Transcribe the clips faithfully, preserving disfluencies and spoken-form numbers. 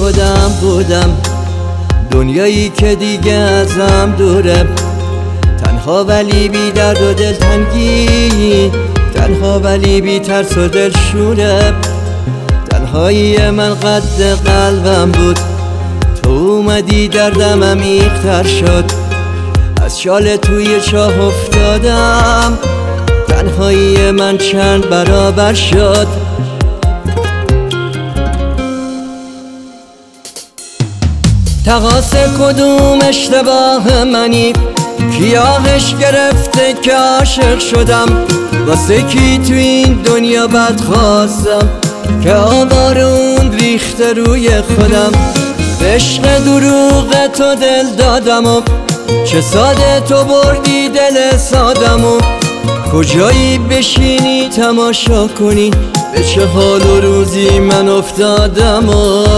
خودم بودم، دنیایی که دیگه ازم دوره، تنها ولی بی درد و دلتنگی، تنها ولی بی ترس و دلشوره. تنهایی من قد قلبم بود، تو اومدی دردم عمیق‌تر شد، از شال توی چاه افتادم، تنهایی من چند برابر شد. تقاص کدوم اشتباه منی، کیاهش گرفته که عاشق شدم، واسه کی تو این دنیا بد خواستم که آوارون ریخته روی خودم. به عشق دروغ تو دل دادم و چه ساده تو بردی دل سادم و کجایی بشینی تماشا کنی به چه حال و روزی من افتادم و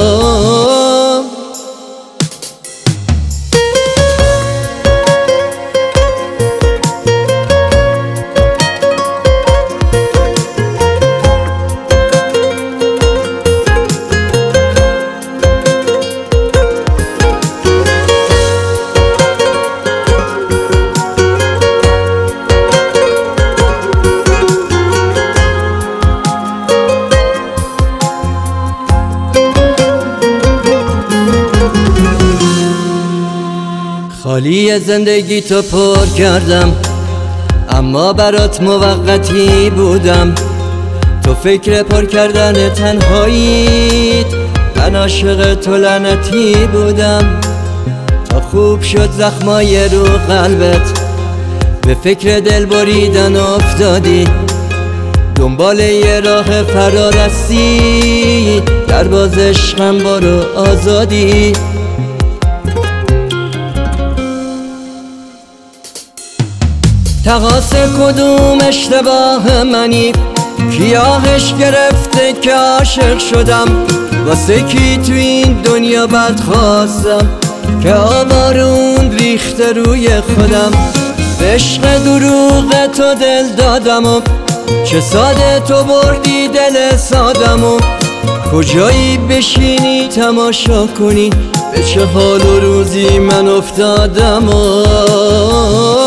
خالی زندگی تو پر کردم، اما برات موقتی بودم. تو فکر پر کردن تنهاییت، من عاشق تو لعنتی بودم. تا خوب شد زخمای رو قلبت، به فکر دل بریدن افتادی، دنبال یه راه فرار هستی، در باز عشقم برو آزادی. تقاص کدوم اشتباه منی، کیاهش گرفته که عاشق شدم، واسه کی تو این دنیا بد خواستم که آوارون ریخته روی خودم. به عشق دروغ تو دل دادم و چه ساده تو بردی دل سادم و کجایی بشینی تماشا کنی به چه حال و روزی من افتادم و